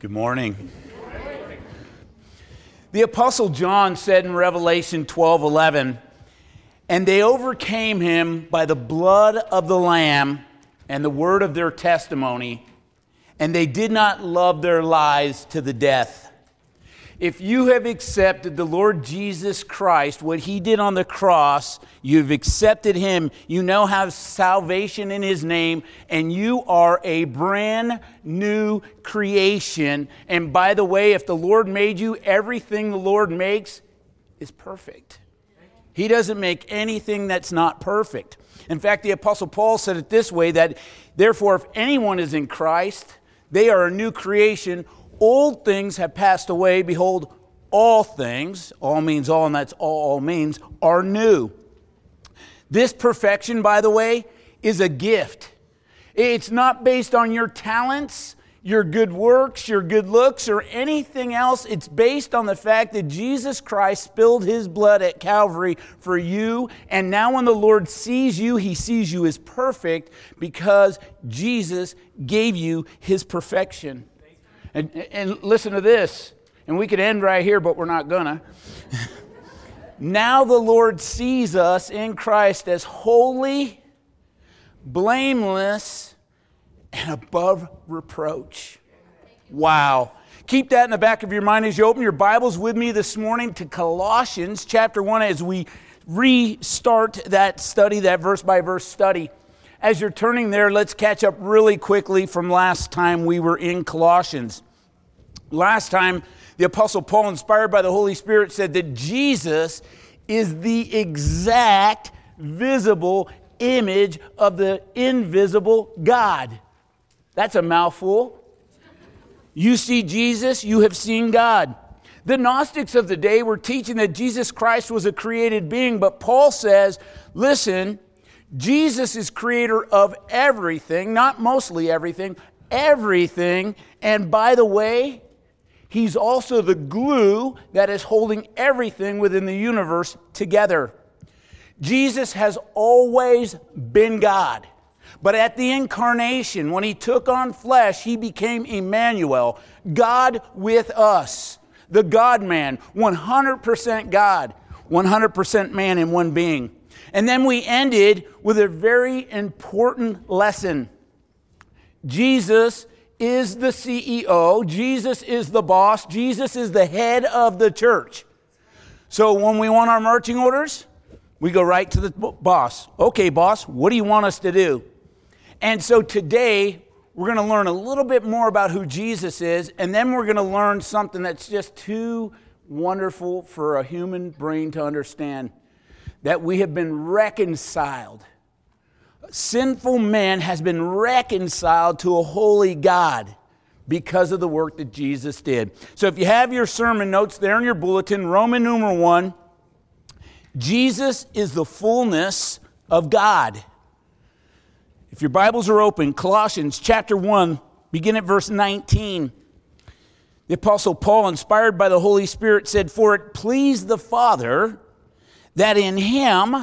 Good morning. The Apostle John said in Revelation 12:11, "And they overcame him by the blood of the Lamb and the word of their testimony, and they did not love their lives to the death." If you have accepted the Lord Jesus Christ, what he did on the cross, you've accepted him, you now have salvation in his name, and you are a brand new creation. And by the way, if the Lord made you, everything the Lord makes is perfect. He doesn't make anything that's not perfect. In fact, the Apostle Paul said it this way, that therefore, if anyone is in Christ, they are a new creation. Old things have passed away. Behold, all things, all means all, and that's all means, are new. This perfection, by the way, is a gift. It's not based on your talents, your good works, your good looks, or anything else. It's based on the fact that Jesus Christ spilled his blood at Calvary for you. And now when the Lord sees you, he sees you as perfect because Jesus gave you his perfection. And listen to this, and we could end right here, but we're not gonna. Now the Lord sees us in Christ as holy, blameless, and above reproach. Wow. Keep that in the back of your mind as you open your Bibles with me this morning to Colossians chapter 1 as we restart that study, that verse-by-verse study. As you're turning there, let's catch up really quickly from last time we were in Colossians. Last time, the Apostle Paul, inspired by the Holy Spirit, said that Jesus is the exact visible image of the invisible God. That's a mouthful. You see Jesus, you have seen God. The Gnostics of the day were teaching that Jesus Christ was a created being, but Paul says, listen, Jesus is creator of everything, not mostly everything, everything. And by the way, he's also the glue that is holding everything within the universe together. Jesus has always been God. But at the incarnation, when he took on flesh, he became Emmanuel, God with us. The God-man, 100% God, 100% man in one being. And then we ended with a very important lesson. Jesus is the CEO. Jesus is the boss. Jesus is the head of the church. So when we want our marching orders, we go right to the boss. Okay, boss, what do you want us to do? And so today, we're going to learn a little bit more about who Jesus is, and then we're going to learn something that's just too wonderful for a human brain to understand. That we have been reconciled. Sinful man has been reconciled to a holy God because of the work that Jesus did. So if you have your sermon notes there in your bulletin, Roman numeral 1, Jesus is the fullness of God. If your Bibles are open, Colossians chapter 1, begin at verse 19. The Apostle Paul, inspired by the Holy Spirit, said, "For it pleased the Father that in him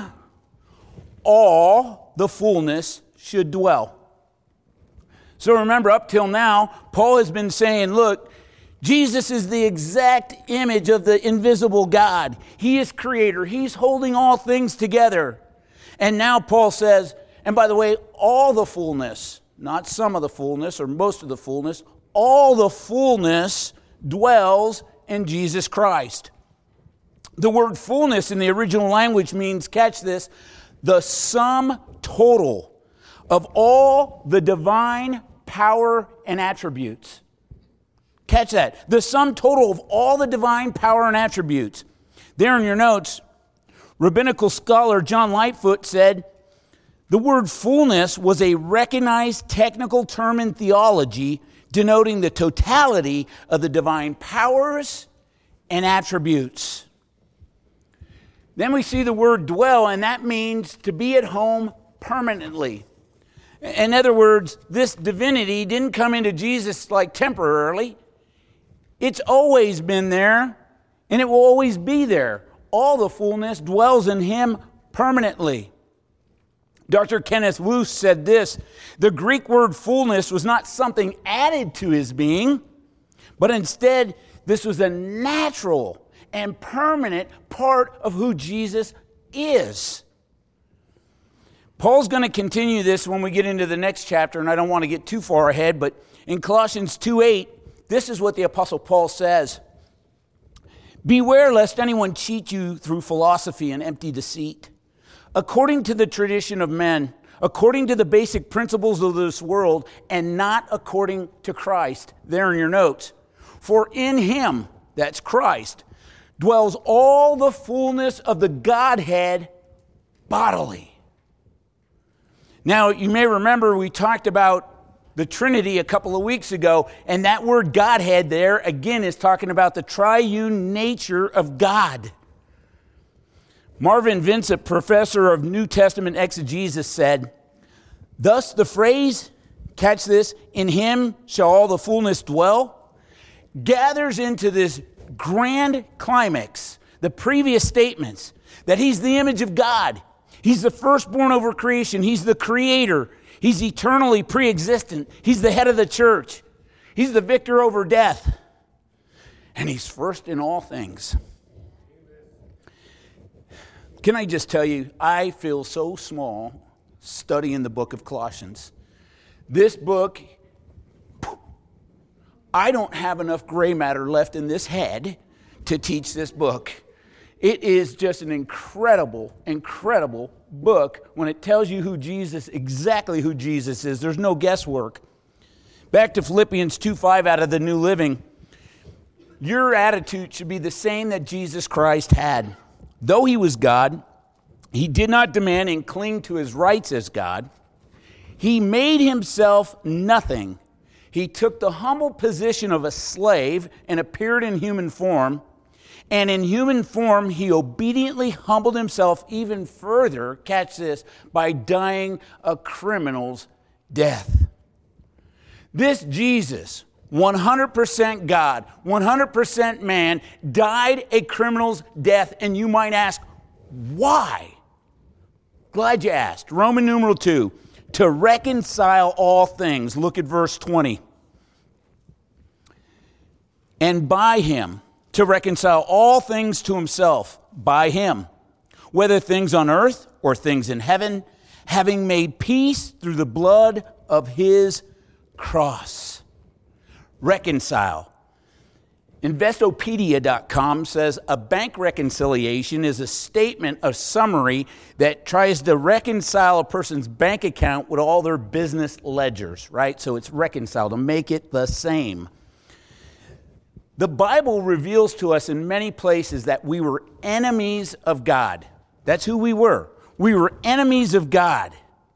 all the fullness should dwell." So remember, up till now, Paul has been saying, look, Jesus is the exact image of the invisible God. He is creator. He's holding all things together. And now Paul says, and by the way, all the fullness, not some of the fullness or most of the fullness, all the fullness dwells in Jesus Christ. The word fullness in the original language means, catch this, the sum total of all the divine power and attributes. Catch that. The sum total of all the divine power and attributes. There in your notes, rabbinical scholar John Lightfoot said, the word fullness was a recognized technical term in theology denoting the totality of the divine powers and attributes. Then we see the word dwell, and that means to be at home permanently. In other words, this divinity didn't come into Jesus like temporarily. It's always been there, and it will always be there. All the fullness dwells in him permanently. Dr. Kenneth Wuest said this, the Greek word fullness was not something added to his being, But instead, this was a natural and permanent part of who Jesus is. Paul's going to continue this when we get into the next chapter, and I don't want to get too far ahead, but in Colossians 2:8, this is what the Apostle Paul says. Beware lest anyone cheat you through philosophy and empty deceit, according to the tradition of men, according to the basic principles of this world, and not according to Christ. There in your notes. For in him, that's Christ, dwells all the fullness of the Godhead bodily. Now, you may remember we talked about the Trinity a couple of weeks ago, and that word Godhead there, again, is talking about the triune nature of God. Marvin Vincent, professor of New Testament exegesis, said, thus the phrase, catch this, in him shall all the fullness dwell, gathers into this grand climax the previous statements that he's the image of God. He's the firstborn over creation. He's the creator. He's eternally pre-existent. He's the head of the church. He's the victor over death. And he's first in all things. Can I just tell you, I feel so small studying the book of Colossians. This book, I don't have enough gray matter left in this head to teach this book. It is just an incredible, incredible book when it tells you exactly who Jesus is. There's no guesswork. Back to Philippians 2:5 out of the New Living. Your attitude should be the same that Jesus Christ had. Though he was God, he did not demand and cling to his rights as God. He made himself nothing. He took the humble position of a slave and appeared in human form. And in human form, he obediently humbled himself even further, catch this, by dying a criminal's death. This Jesus, 100% God, 100% man, died a criminal's death. And you might ask, why? Glad you asked. Roman numeral 2, to reconcile all things. Look at verse 20. And by him, to reconcile all things to himself, by him, whether things on earth or things in heaven, having made peace through the blood of his cross. Reconcile. Investopedia.com says a bank reconciliation is a statement, a summary that tries to reconcile a person's bank account with all their business ledgers, right? So it's reconciled to make it the same. The Bible reveals to us in many places that we were enemies of God. That's who we were. We were enemies of God.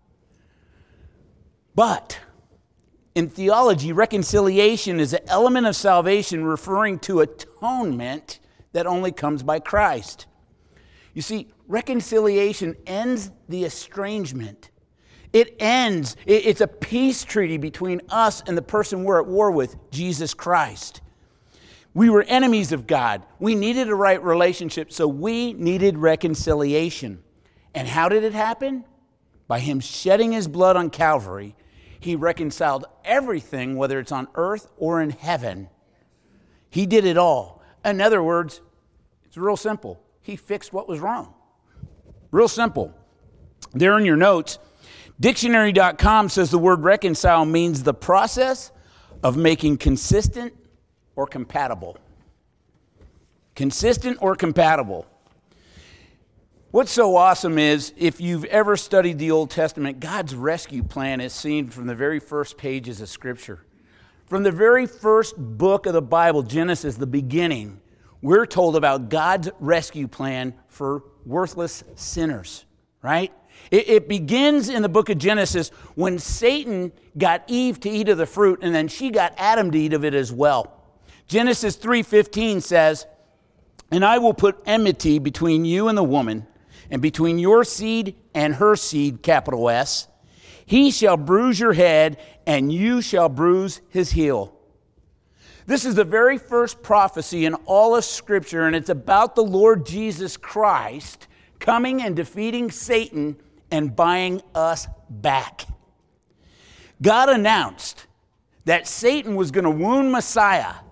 But in theology, reconciliation is an element of salvation referring to atonement that only comes by Christ. You see, reconciliation ends the estrangement. It's a peace treaty between us and the person we're at war with, Jesus Christ. We were enemies of God. We needed a right relationship, so we needed reconciliation. And how did it happen? By him shedding his blood on Calvary, he reconciled everything, whether it's on earth or in heaven. He did it all. In other words, it's real simple. He fixed what was wrong. Real simple. There in your notes, dictionary.com says the word reconcile means the process of making consistent or compatible. Consistent or compatible. What's so awesome is, if you've ever studied the Old Testament, God's rescue plan is seen from the very first pages of Scripture. From the very first book of the Bible, Genesis, the beginning, we're told about God's rescue plan for worthless sinners, right? It begins in the book of Genesis when Satan got Eve to eat of the fruit, and then she got Adam to eat of it as well. Genesis 3:15 says, and I will put enmity between you and the woman, and between your seed and her seed, capital S. He shall bruise your head, and you shall bruise his heel. This is the very first prophecy in all of Scripture, and it's about the Lord Jesus Christ coming and defeating Satan and buying us back. God announced that Satan was going to wound Messiah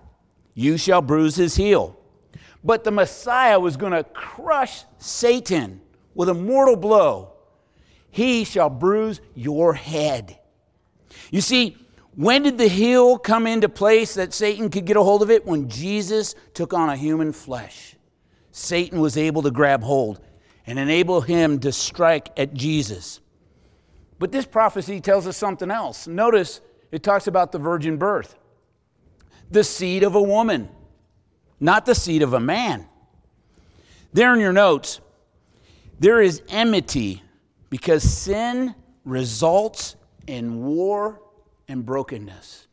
You shall bruise his heel. But the Messiah was going to crush Satan with a mortal blow. He shall bruise your head. You see, when did the heel come into place that Satan could get a hold of it? When Jesus took on a human flesh. Satan was able to grab hold and enable him to strike at Jesus. But this prophecy tells us something else. Notice it talks about the virgin birth. The seed of a woman, not the seed of a man. There in your notes, there is enmity because sin results in war and brokenness.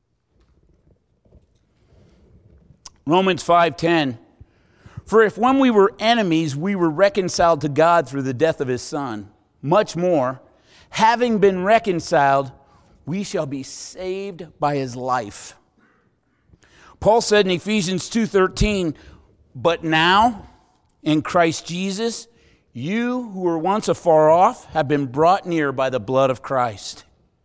Romans 5:10. For if when we were enemies, we were reconciled to God through the death of his Son, much more, having been reconciled, we shall be saved by his life. Paul said in Ephesians 2:13, but now, in Christ Jesus, you who were once afar off have been brought near by the blood of Christ.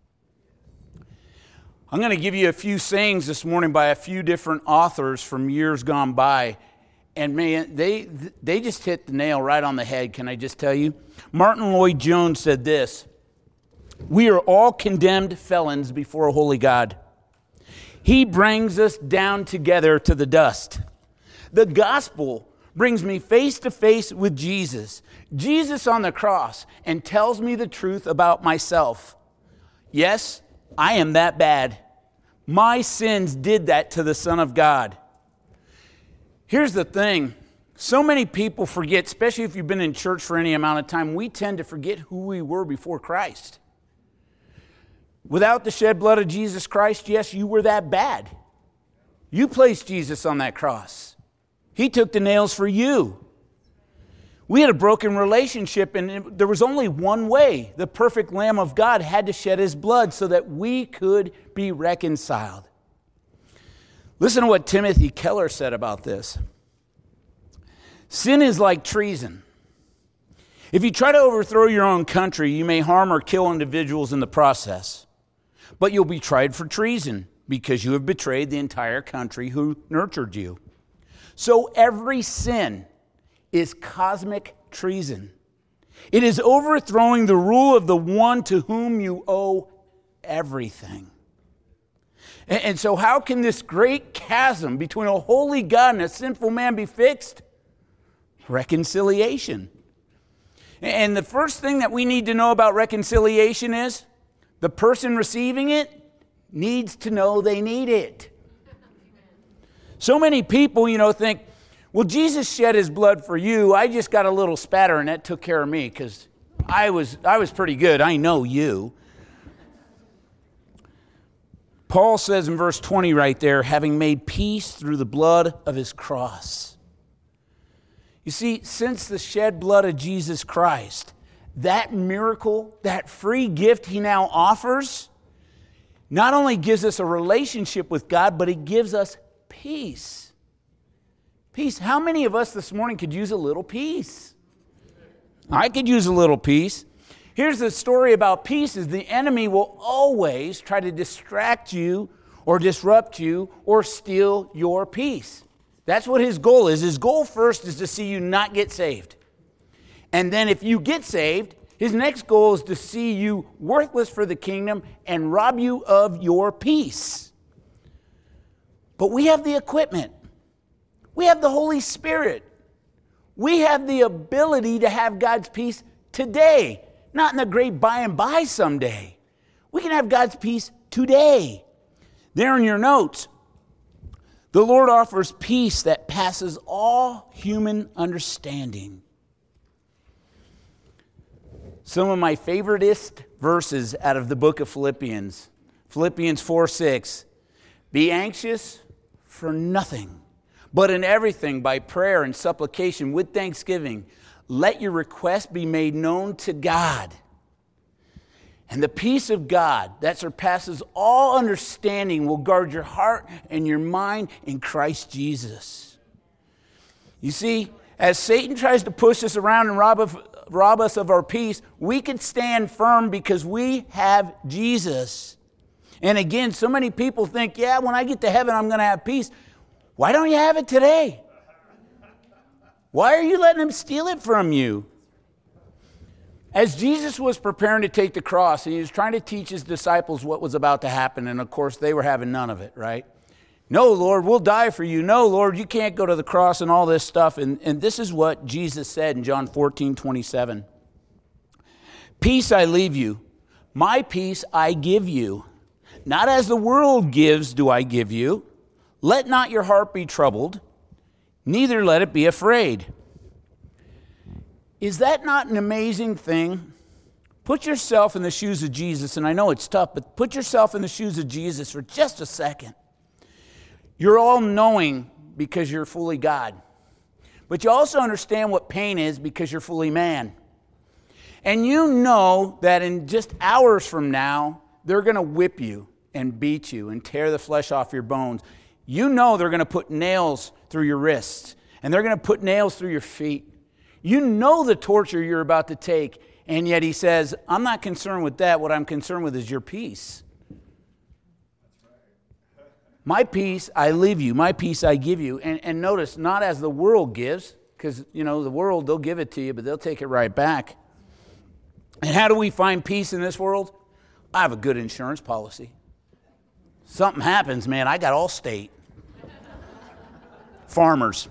I'm going to give you a few sayings this morning by a few different authors from years gone by. And man, they just hit the nail right on the head, can I just tell you? Martin Lloyd-Jones said this: we are all condemned felons before a holy God. He brings us down together to the dust. The gospel brings me face to face with Jesus. Jesus on the cross, and tells me the truth about myself. Yes, I am that bad. My sins did that to the Son of God. Here's the thing. So many people forget, especially if you've been in church for any amount of time, we tend to forget who we were before Christ. Without the shed blood of Jesus Christ, yes, you were that bad. You placed Jesus on that cross. He took the nails for you. We had a broken relationship, and there was only one way. The perfect Lamb of God had to shed his blood so that we could be reconciled. Listen to what Timothy Keller said about this. Sin is like treason. If you try to overthrow your own country, you may harm or kill individuals in the process. But you'll be tried for treason because you have betrayed the entire country who nurtured you. So every sin is cosmic treason. It is overthrowing the rule of the one to whom you owe everything. And so how can this great chasm between a holy God and a sinful man be fixed? Reconciliation. And the first thing that we need to know about reconciliation is the person receiving it needs to know they need it. So many people, think, well, Jesus shed his blood for you. I just got a little spatter and that took care of me because I was pretty good. I know you. Paul says in verse 20 right there, having made peace through the blood of his cross. You see, since the shed blood of Jesus Christ, that miracle, that free gift he now offers, not only gives us a relationship with God, but it gives us peace. Peace. How many of us this morning could use a little peace? I could use a little peace. Here's the story about peace is the enemy will always try to distract you or disrupt you or steal your peace. That's what his goal is. His goal first is to see you not get saved. And then if you get saved, his next goal is to see you worthless for the kingdom and rob you of your peace. But we have the equipment. We have the Holy Spirit. We have the ability to have God's peace today. Not in the great by and by someday. We can have God's peace today. There in your notes, the Lord offers peace that passes all human understanding. Some of my favoriteest verses out of the book of Philippians. Philippians 4:6. Be anxious for nothing, but in everything by prayer and supplication with thanksgiving. Let your request be made known to God. And the peace of God that surpasses all understanding will guard your heart and your mind in Christ Jesus. You see, as Satan tries to push us around and rob us of our peace, we can stand firm because we have Jesus. And again, so many people think, when I get to heaven, I'm going to have peace. Why don't you have it today? Why are you letting him steal it from you? As Jesus was preparing to take the cross, and he was trying to teach his disciples what was about to happen, and of course they were having none of it, right? No, Lord, we'll die for you. No, Lord, you can't go to the cross and all this stuff. And this is what Jesus said in John 14:27. Peace I leave you. My peace I give you. Not as the world gives do I give you. Let not your heart be troubled, neither let it be afraid. Is that not an amazing thing? Put yourself in the shoes of Jesus, and I know it's tough, but put yourself in the shoes of Jesus for just a second. You're all knowing because you're fully God. But you also understand what pain is because you're fully man. And you know that in just hours from now, they're going to whip you and beat you and tear the flesh off your bones. You know they're going to put nails through your wrists, and they're going to put nails through your feet. You know the torture you're about to take, and yet he says, I'm not concerned with that. What I'm concerned with is your peace. My peace I leave you. My peace I give you. And notice, not as the world gives, because, the world, they'll give it to you, but they'll take it right back. And how do we find peace in this world? I have a good insurance policy. Something happens, man, I got Allstate. Farmers.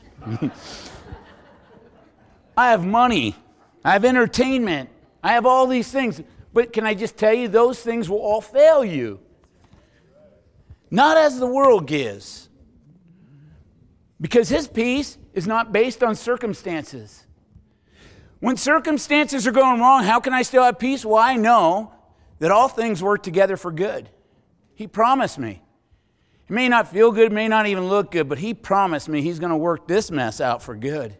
I have money. I have entertainment. I have all these things. But can I just tell you, those things will all fail you. Not as the world gives. Because his peace is not based on circumstances. When circumstances are going wrong, how can I still have peace? Well, I know that all things work together for good. He promised me. It may not feel good, it may not even look good, but he promised me he's going to work this mess out for good.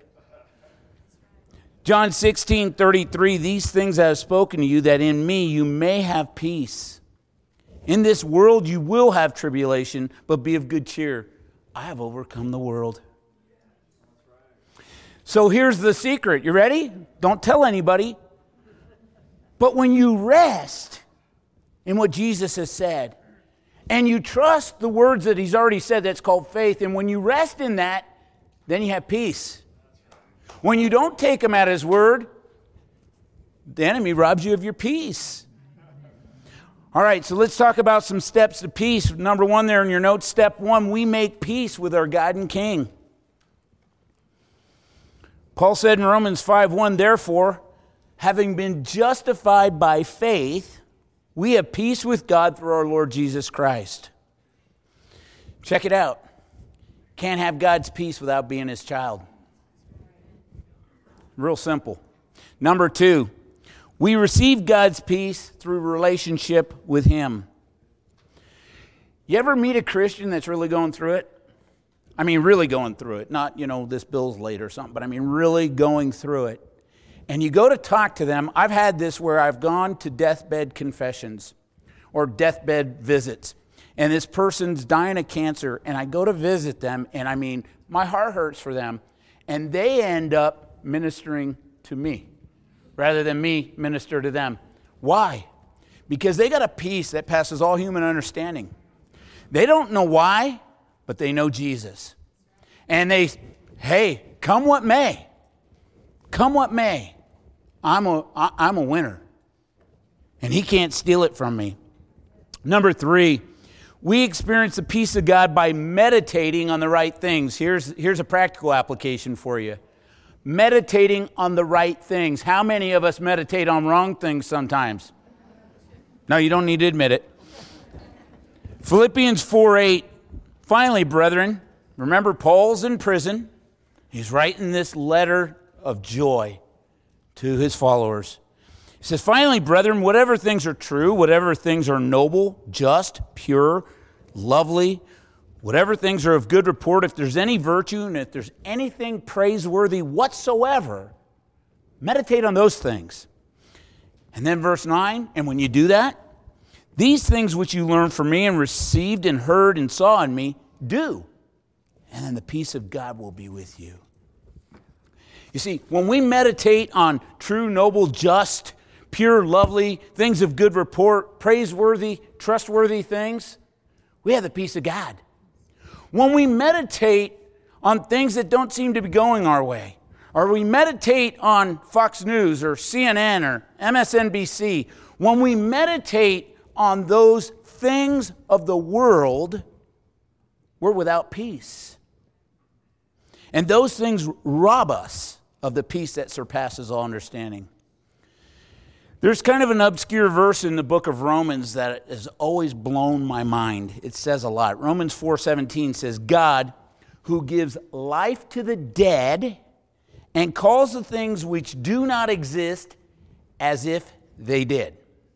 John 16:33, these things I have spoken to you, that in me you may have peace. In this world you will have tribulation, but be of good cheer. I have overcome the world. So here's the secret. You ready? Don't tell anybody. But when you rest in what Jesus has said, and you trust the words that he's already said, that's called faith, and when you rest in that, then you have peace. When you don't take him at his word, the enemy robs you of your peace. All right, so let's talk about some steps to peace. Number one there in your notes, step one, we make peace with our God and King. Paul said in Romans 5:1, therefore, having been justified by faith, we have peace with God through our Lord Jesus Christ. Check it out. Can't have God's peace without being his child. Real simple. Number two, we receive God's peace through relationship with him. You ever meet a Christian that's really going through it? I mean, really going through it. Not, this bill's late or something, but I mean, really going through it. And you go to talk to them. I've had this where I've gone to deathbed confessions or deathbed visits. And this person's dying of cancer, and I go to visit them, and I mean, my heart hurts for them. And they end up ministering to me rather than me minister to them. Why? Because they got a peace that passes all human understanding. They don't know why, but they know Jesus. And hey, come what may. Come what may. I'm a winner. And he can't steal it from me. Number three, we experience the peace of God by meditating on the right things. Here's a practical application for you. Meditating on the right things. How many of us meditate on wrong things sometimes? No, you don't need to admit it. Philippians 4:8. Finally, brethren, remember Paul's in prison. He's writing this letter of joy to his followers. He says, finally, brethren, whatever things are true, whatever things are noble, just, pure, lovely, whatever things are of good report, if there's any virtue and if there's anything praiseworthy whatsoever, meditate on those things. And then verse 9, and when you do that, these things which you learned from me and received and heard and saw in me, do. And then the peace of God will be with you. You see, when we meditate on true, noble, just, pure, lovely, things of good report, praiseworthy, trustworthy things, we have the peace of God. When we meditate on things that don't seem to be going our way, or we meditate on Fox News or CNN or MSNBC, when we meditate on those things of the world, we're without peace. And those things rob us of the peace that surpasses all understanding. There's kind of an obscure verse in the book of Romans that has always blown my mind. It says a lot. Romans 4:17 says, God, who gives life to the dead and calls the things which do not exist as if they did.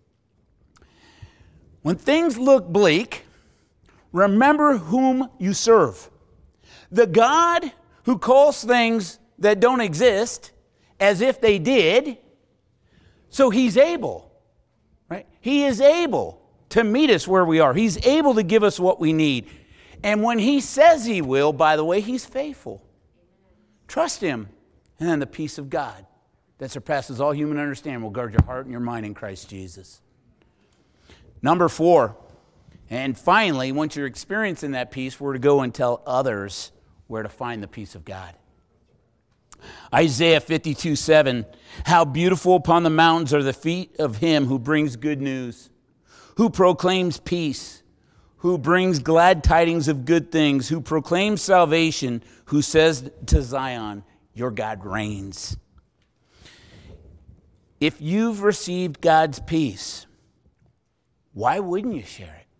When things look bleak, remember whom you serve. The God who calls things that don't exist as if they did. So he's able, right? He is able to meet us where we are. He's able to give us what we need. And when he says he will, by the way, he's faithful. Trust him. And then the peace of God that surpasses all human understanding will guard your heart and your mind in Christ Jesus. Number 4, and finally, once you're experiencing that peace, we're to go and tell others where to find the peace of God. Isaiah 52:7, how beautiful upon the mountains are the feet of him who brings good news, who proclaims peace, who brings glad tidings of good things, who proclaims salvation, who says to Zion, your God reigns. If you've received God's peace, why wouldn't you share it?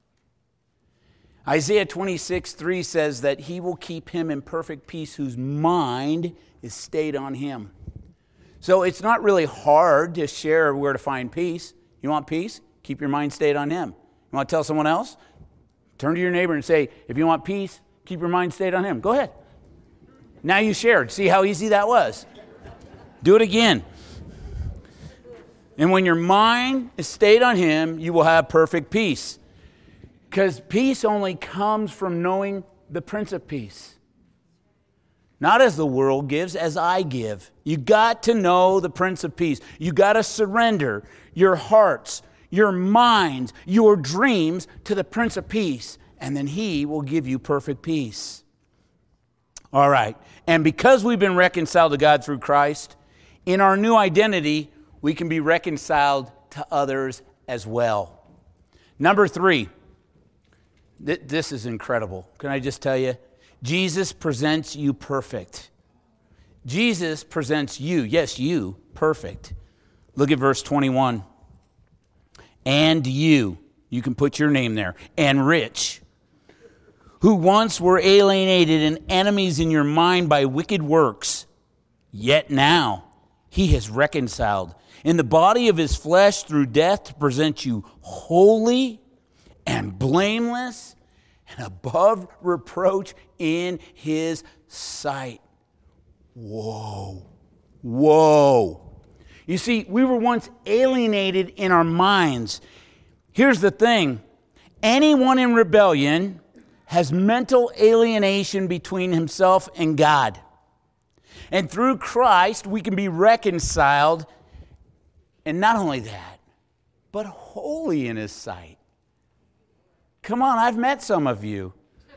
Isaiah 26:3 says that he will keep him in perfect peace whose mind is stayed on him. So it's not really hard to share where to find peace. You want peace? Keep your mind stayed on him. You want to tell someone else? Turn to your neighbor and say, if you want peace, keep your mind stayed on him. Go ahead. Now you shared. See how easy that was? Do it again. And when your mind is stayed on him, you will have perfect peace. Because peace only comes from knowing the Prince of Peace. Not as the world gives, as I give. You got to know the Prince of Peace. You got to surrender your hearts, your minds, your dreams to the Prince of Peace. And then he will give you perfect peace. All right. And because we've been reconciled to God through Christ, in our new identity, we can be reconciled to others as well. Number 3. This is incredible. Can I just tell you? Jesus presents you perfect. Jesus presents you, yes, you, perfect. Look at verse 21. And you can put your name there, and rich, who once were alienated and enemies in your mind by wicked works, yet now he has reconciled in the body of his flesh through death to present you holy and blameless and above reproach in his sight. Whoa. Whoa. You see, we were once alienated in our minds. Here's the thing. Anyone in rebellion has mental alienation between himself and God. And through Christ, we can be reconciled. And not only that, but holy in his sight. Come on, I've met some of you.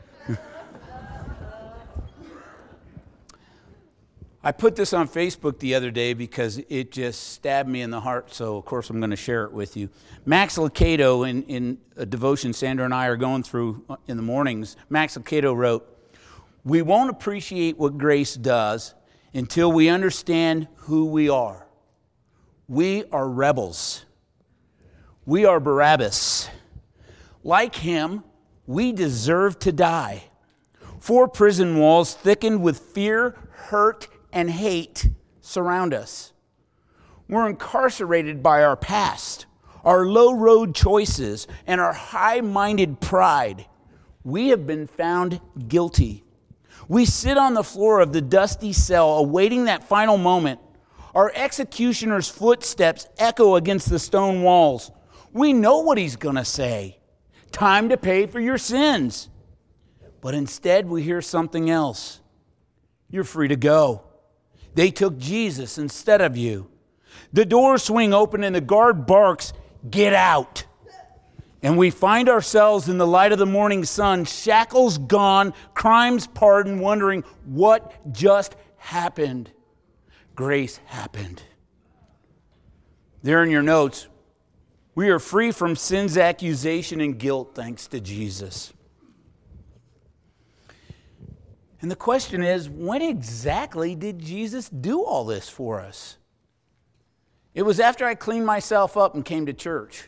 I put this on Facebook the other day because it just stabbed me in the heart, so of course I'm going to share it with you. Max Lucado, in a devotion Sandra and I are going through in the mornings, Max Lucado wrote, "We won't appreciate what grace does until we understand who we are. We are rebels. We are Barabbas. Like him, we deserve to die. 4 prison walls thickened with fear, hurt, and hate surround us. We're incarcerated by our past, our low-road choices, and our high-minded pride. We have been found guilty. We sit on the floor of the dusty cell awaiting that final moment. Our executioner's footsteps echo against the stone walls. We know what he's going to say. Time to pay for your sins. But instead we hear something else. You're free to go. They took Jesus instead of you. The doors swing open and the guard barks, "Get out." And we find ourselves in the light of the morning sun, shackles gone, crimes pardoned, wondering what just happened. Grace happened. There in your notes, we are free from sin's accusation and guilt thanks to Jesus. And the question is, when exactly did Jesus do all this for us? It was after I cleaned myself up and came to church.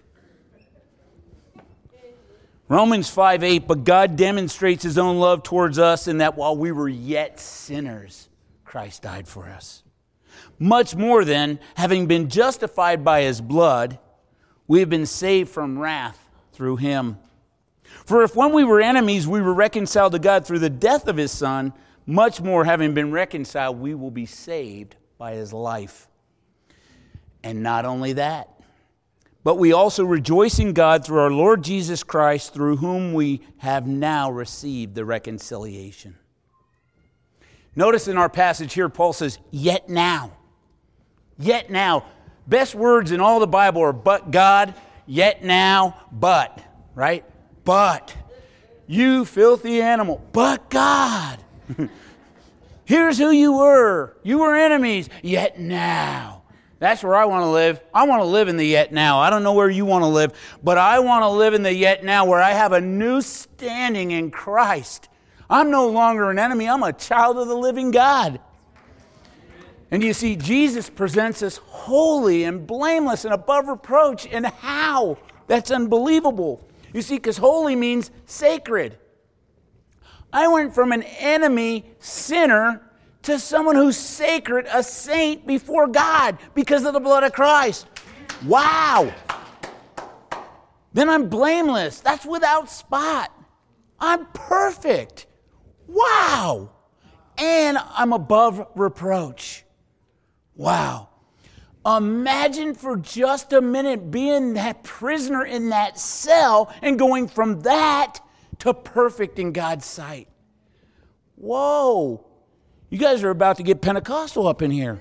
Romans 5:8, but God demonstrates his own love towards us in that while we were yet sinners, Christ died for us. Much more then, having been justified by his blood, we have been saved from wrath through him. For if when we were enemies, we were reconciled to God through the death of his Son, much more having been reconciled, we will be saved by his life. And not only that, but we also rejoice in God through our Lord Jesus Christ, through whom we have now received the reconciliation. Notice in our passage here, Paul says, yet now. Yet now. Best words in all the Bible are but God, yet now, but. Right? But. You filthy animal. But God. Here's who you were. You were enemies, yet now. That's where I want to live. I want to live in the yet now. I don't know where you want to live, but I want to live in the yet now where I have a new standing in Christ. I'm no longer an enemy. I'm a child of the living God. And you see, Jesus presents us holy and blameless and above reproach. And how? That's unbelievable. You see, because holy means sacred. I went from an enemy sinner to someone who's sacred, a saint before God because of the blood of Christ. Wow. Then I'm blameless. That's without spot. I'm perfect. Wow. And I'm above reproach. Wow. Imagine for just a minute being that prisoner in that cell and going from that to perfect in God's sight. Whoa. You guys are about to get Pentecostal up in here.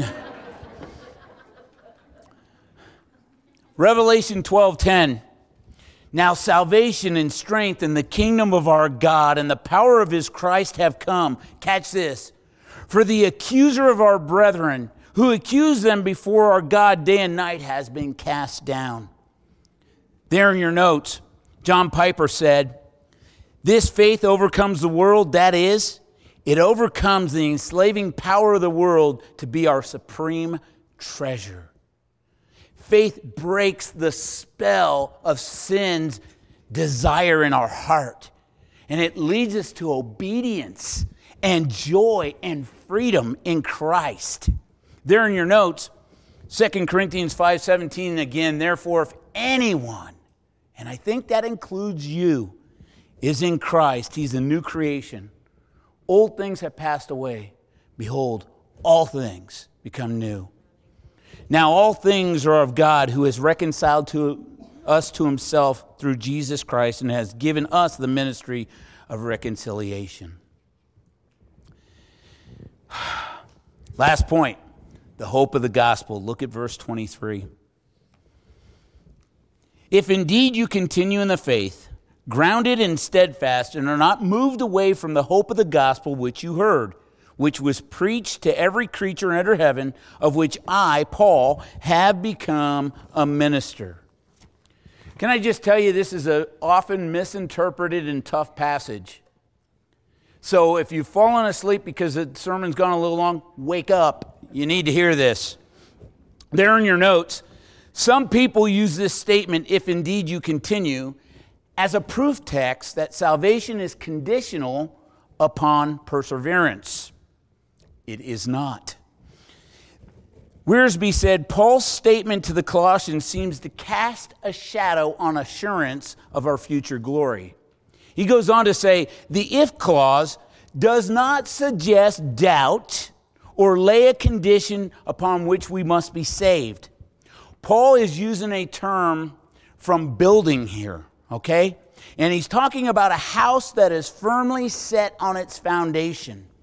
Revelation 12:10. Now salvation and strength and the kingdom of our God and the power of his Christ have come. Catch this. For the accuser of our brethren, who accused them before our God day and night, has been cast down. There in your notes, John Piper said, this faith overcomes the world, that is, it overcomes the enslaving power of the world to be our supreme treasure. Faith breaks the spell of sin's desire in our heart, and it leads us to obedience and joy and freedom in Christ. There in your notes, 2 Corinthians 5:17 again, therefore if anyone, and I think that includes you, is in Christ, he's a new creation. Old things have passed away. Behold, all things become new. Now all things are of God, who has reconciled to us to himself through Jesus Christ and has given us the ministry of reconciliation. Last point, the hope of the gospel. Look at verse 23. If indeed you continue in the faith, grounded and steadfast, and are not moved away from the hope of the gospel which you heard, which was preached to every creature under heaven, of which I, Paul, have become a minister. Can I just tell you, this is an often misinterpreted and tough passage. So if you've fallen asleep because the sermon's gone a little long, wake up. You need to hear this. There in your notes, some people use this statement, if indeed you continue, as a proof text that salvation is conditional upon perseverance. It is not. Wiersbe said, Paul's statement to the Colossians seems to cast a shadow on assurance of our future glory. He goes on to say, the if clause does not suggest doubt or lay a condition upon which we must be saved. Paul is using a term from building here, okay? And he's talking about a house that is firmly set on its foundation.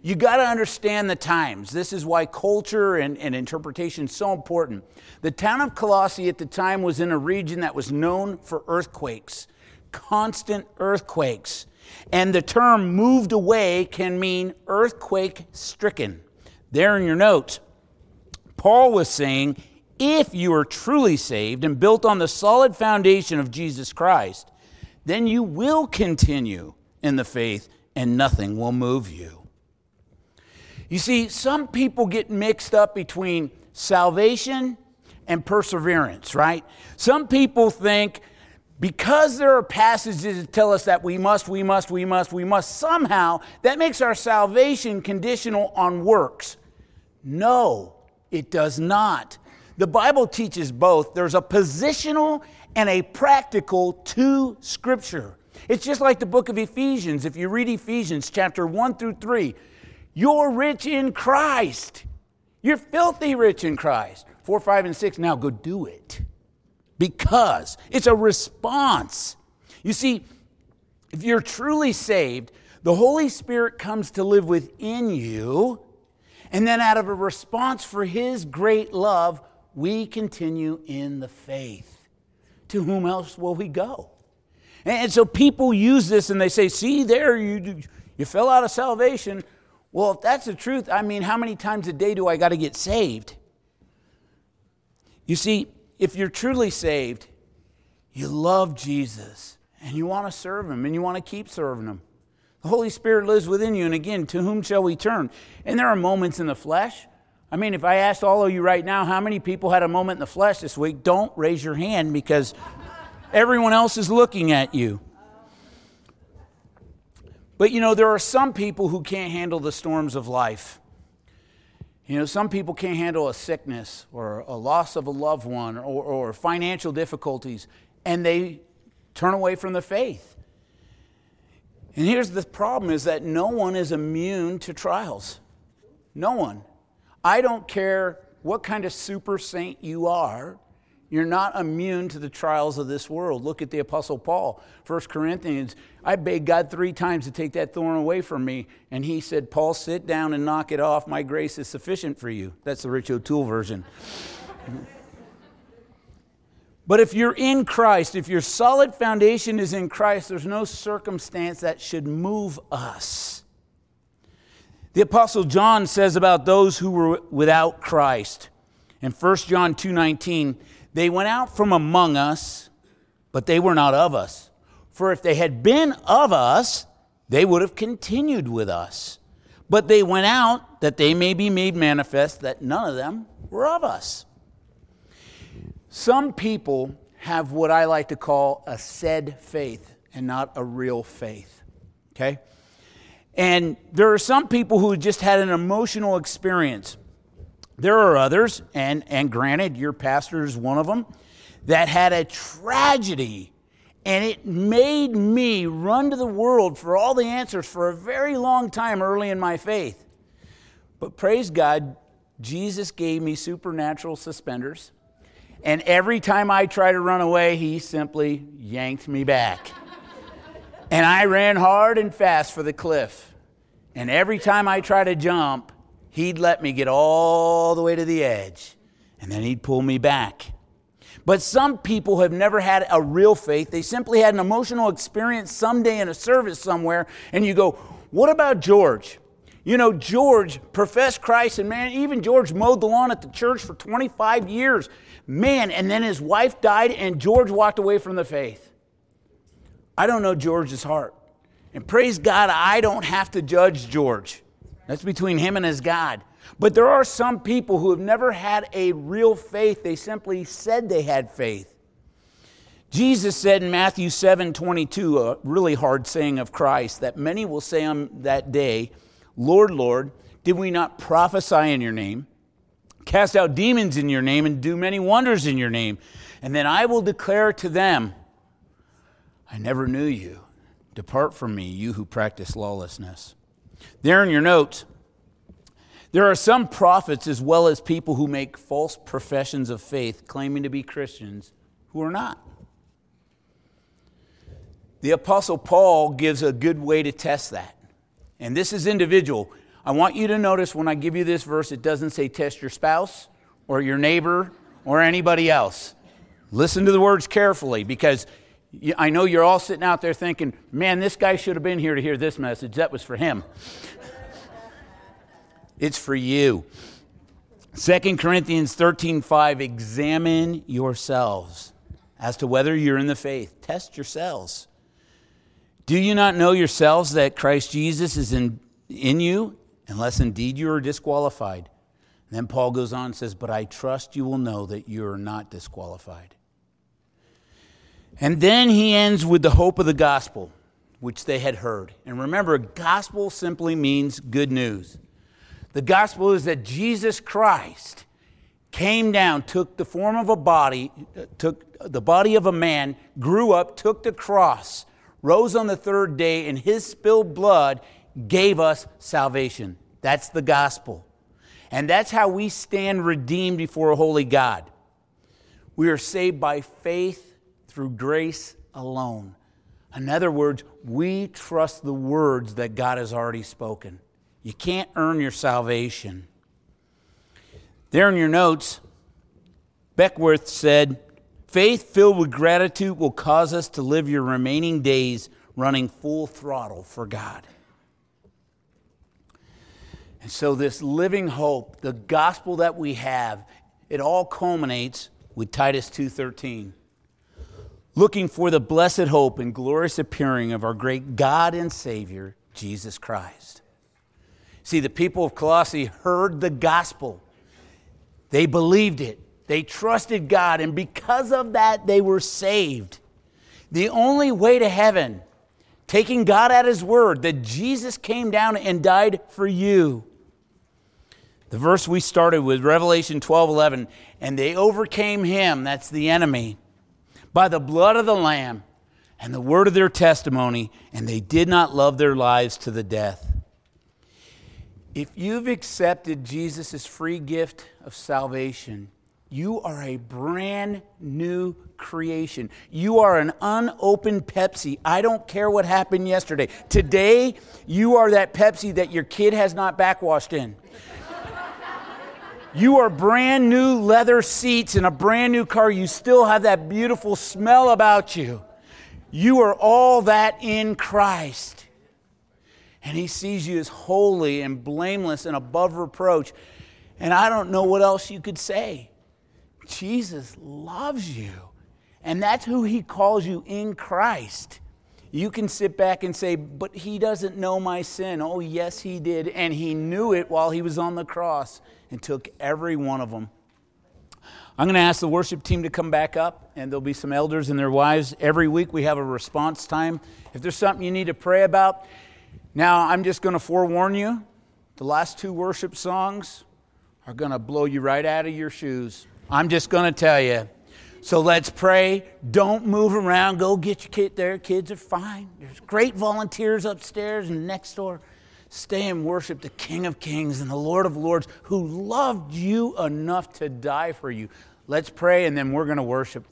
You got to understand the times. This is why culture and interpretation is so important. The town of Colossae at the time was in a region that was known for earthquakes, constant earthquakes. And the term moved away can mean earthquake stricken. There in your notes, Paul was saying, if you are truly saved and built on the solid foundation of Jesus Christ, then you will continue in the faith and nothing will move you. You see, some people get mixed up between salvation and perseverance, right? Some people think because there are passages that tell us that we must, somehow that makes our salvation conditional on works. No, it does not. The Bible teaches both. There's a positional and a practical to Scripture. It's just like the book of Ephesians. If you read Ephesians chapter 1 through 3, you're rich in Christ. You're filthy rich in Christ. 4, 5, and 6, now go do it. Because it's a response. You see, if you're truly saved, the Holy Spirit comes to live within you, and then out of a response for His great love, we continue in the faith. To whom else will we go? And so people use this and they say, see there, you fell out of salvation. Well, if that's the truth, I mean, how many times a day do I got to get saved? You see, if you're truly saved, you love Jesus and you want to serve Him and you want to keep serving Him. The Holy Spirit lives within you, and again, to whom shall we turn? And there are moments in the flesh. I mean, if I asked all of you right now, how many people had a moment in the flesh this week? Don't raise your hand because everyone else is looking at you. But you know, there are some people who can't handle the storms of life. You know, some people can't handle a sickness or a loss of a loved one or financial difficulties, and they turn away from the faith. And here's the problem, is that no one is immune to trials. No one. I don't care what kind of super saint you are. You're not immune to the trials of this world. Look at the Apostle Paul, 1 Corinthians. I begged God 3 times to take that thorn away from me. And he said, Paul, sit down and knock it off. My grace is sufficient for you. That's the Rich O'Toole version. But if you're in Christ, if your solid foundation is in Christ, there's no circumstance that should move us. The Apostle John says about those who were without Christ, in 1 John 2:19, they went out from among us, but they were not of us. For if they had been of us, they would have continued with us. But they went out that they may be made manifest that none of them were of us. Some people have what I like to call a said faith and not a real faith. Okay? And there are some people who just had an emotional experience. There are others, and granted, your pastor is one of them, that had a tragedy, and it made me run to the world for all the answers for a very long time early in my faith. But praise God, Jesus gave me supernatural suspenders, and every time I try to run away, He simply yanked me back. And I ran hard and fast for the cliff. And every time I try to jump, He'd let me get all the way to the edge, and then He'd pull me back. But some people have never had a real faith. They simply had an emotional experience someday in a service somewhere, and you go, what about George? You know, George professed Christ, and man, even George mowed the lawn at the church for 25 years. Man, and then his wife died, and George walked away from the faith. I don't know George's heart. And praise God, I don't have to judge George. That's between him and his God. But there are some people who have never had a real faith. They simply said they had faith. Jesus said in Matthew 7:22, a really hard saying of Christ, that many will say on that day, Lord, Lord, did we not prophesy in your name, cast out demons in your name, and do many wonders in your name? And then I will declare to them, I never knew you. Depart from me, you who practice lawlessness. There in your notes, there are some prophets as well as people who make false professions of faith, claiming to be Christians, who are not. The Apostle Paul gives a good way to test that. And this is individual. I want you to notice when I give you this verse, it doesn't say test your spouse or your neighbor or anybody else. Listen to the words carefully, because I know you're all sitting out there thinking, man, this guy should have been here to hear this message. That was for him. It's for you. 2 Corinthians 13:5, examine yourselves as to whether you're in the faith. Test yourselves. Do you not know yourselves that Christ Jesus is in you, unless indeed you are disqualified? And then Paul goes on and says, but I trust you will know that you are not disqualified. And then he ends with the hope of the gospel, which they had heard. And remember, gospel simply means good news. The gospel is that Jesus Christ came down, took the form of a body, took the body of a man, grew up, took the cross, rose on the third day, and his spilled blood gave us salvation. That's the gospel. And that's how we stand redeemed before a holy God. We are saved by faith through grace alone. In other words, we trust the words that God has already spoken. You can't earn your salvation. There in your notes, Beckworth said, faith filled with gratitude will cause us to live your remaining days running full throttle for God. And so this living hope, the gospel that we have, it all culminates with Titus 2:13. Looking for the blessed hope and glorious appearing of our great God and Savior, Jesus Christ. See, the people of Colossae heard the gospel. They believed it. They trusted God, and because of that, they were saved. The only way to heaven, taking God at His word, that Jesus came down and died for you. The verse we started with, Revelation 12:11, and they overcame him, that's the enemy, by the blood of the Lamb and the word of their testimony, and they did not love their lives to the death. If you've accepted Jesus' free gift of salvation, you are a brand new creation. You are an unopened Pepsi. I don't care what happened yesterday. Today, you are that Pepsi that your kid has not backwashed in. You are brand new leather seats in a brand new car. You still have that beautiful smell about you. You are all that in Christ. And He sees you as holy and blameless and above reproach. And I don't know what else you could say. Jesus loves you. And that's who He calls you in Christ. You can sit back and say, but He doesn't know my sin. Oh, yes, He did. And He knew it while He was on the cross and took every one of them. I'm going to ask the worship team to come back up, and there'll be some elders and their wives. Every week we have a response time. If there's something you need to pray about. Now, I'm just going to forewarn you, the last two worship songs are going to blow you right out of your shoes. I'm just going to tell you. So let's pray. Don't move around. Go get your kid there. Kids are fine. There's great volunteers upstairs and next door. Stay and worship the King of Kings and the Lord of Lords, who loved you enough to die for you. Let's pray, and then we're going to worship.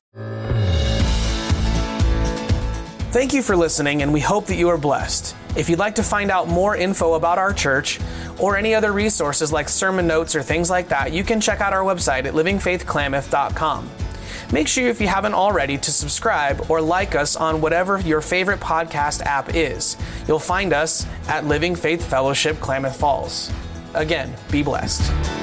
Thank you for listening, and we hope that you are blessed. If you'd like to find out more info about our church or any other resources like sermon notes or things like that, you can check out our website at livingfaithklamath.com. Make sure, if you haven't already, to subscribe or like us on whatever your favorite podcast app is. You'll find us at Living Faith Fellowship Klamath Falls. Again, be blessed.